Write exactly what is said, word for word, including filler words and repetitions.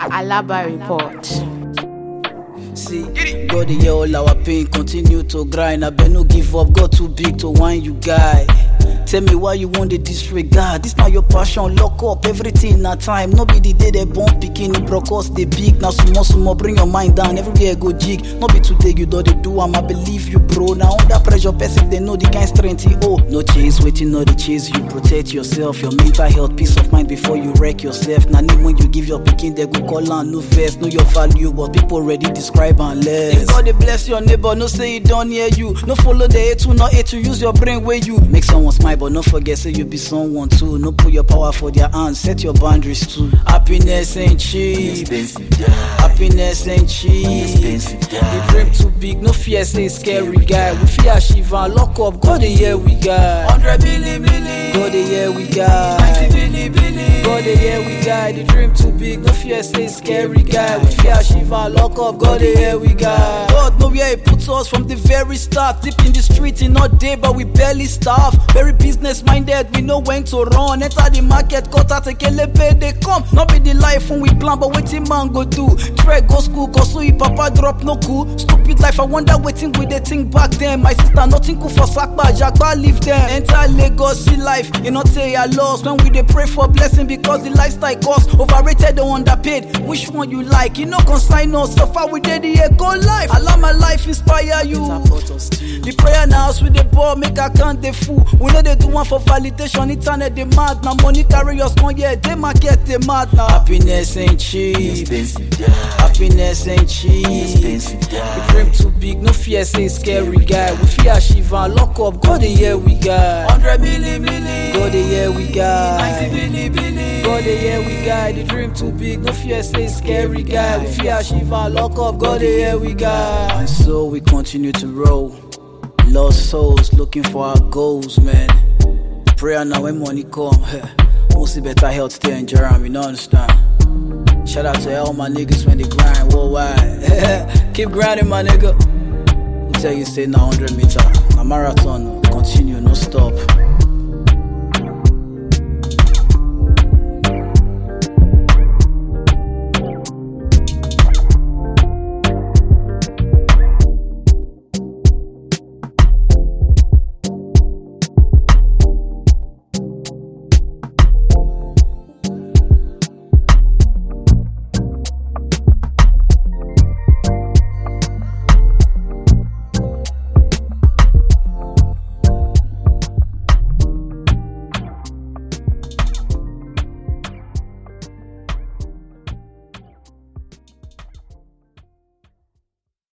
Alaba Report. See, God dey hear all our pain, continue to grind. I bet no give up, God too big to whine you guy. Tell me why you want to disregard. This not your passion, lock up everything na time. No be the day they born pikin, broke us they big. Now sumo sumo, bring your mind down, everywhere go jig. No be today you do they do, I'ma believe you bro. Now under pressure, person they know the kind strength he oh. No chase, waiting, no the chase you. Protect yourself, your mental health, peace of mind before you wreck yourself. Now when you give your pikin, they go call on no verse. Know your value, but people already describe and less. If God they bless your neighbor, no say it don't hear you. No follow the A two, no A to use your brain where you make someone smile. But no forget, say you be someone too. No put your power for their hands, set your boundaries too. Happiness ain't cheap. Happiness ain't cheap. The dream too big, no fear, say scary guy. We fear Shiva, lock up, go the year we got. Hundred billion, billion. Go the year we got. Ninety billion, billion. Go the year we got. The dream too big, no fear, say scary guy. We fear Shiva, lock up, go the year we got. God know where He puts us from the very start. Deep in the street, in all day, but we barely starve. Very business minded, we know when to run. Enter the market, cut out a kelepe, they come. Not be the life when we plan, but waiting man go do. Try go school, cause so if papa drop no cool. Stupid life, I wonder waiting with the thing back then. My sister, nothing cool for Sakba, Jagba leave them. Enter Lagos, see life, you not say I lost. When we they pray for blessing because the lifestyle cost. Overrated or underpaid, which one you like? You know consign us, so far we did the go life. Allow my life inspire you. The prayer now with the ball, make I count the fool. We know they do one for validation, internet they mad. Now money carry us on, yeah, they market they mad now. Happiness ain't cheap. Happiness ain't cheap. The dream too big, no fear, say scary guy. We fear Shiva, lock up, go the year we got. Hundred million, million. Go the year we got. Ninety billion, billion. Go the year we got. The dream too big, no fear, say scary guy. We fear Shiva, lock up, go the year we got. And so we continue to roll. Lost souls looking for our goals, man. Prayer now when money come. Mostly better health, stay in Jerome, you know understand. Shout out to all my niggas when they grind worldwide. Keep grinding, my nigga. We tell you stay now one hundred meter. A marathon, continue, no stop.